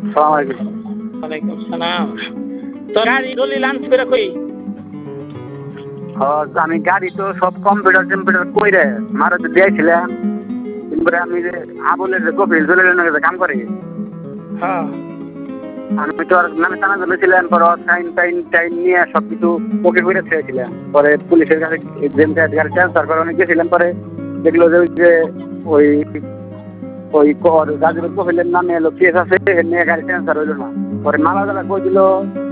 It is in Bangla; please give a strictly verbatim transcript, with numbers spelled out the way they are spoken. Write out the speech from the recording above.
সালাম আলাইকুম। ওয়ালাইকুম সালাম। তো গাড়ি দলিল আনছি করে কই? হ্যাঁ, আমি গাড়ি তো সব কম্পিউটার টম্পিউটার কইরে মারা তো দিয়েছিলাম। কিন্তু আমি যে আবুলের যে কপিল জলিলের কাম করি, হ্যাঁ। আমি তো আর নামে টানা ধরেছিলাম, পরে সাইন টাইন টাইন নিয়ে সব কিছু ওকে করে ছেড়েছিলাম। পরে পুলিশের কাছে এক্সাম গাড়ি ট্রান্সফার করে অনেক গেছিলাম। পরে দেখলো যে ওই যে ওই ওই গাজীপুর কপিলের নামে এলো কেস আছে, নিয়ে গাড়ি ট্রান্সফার হইলো না। পরে মালা দাদা কই দিল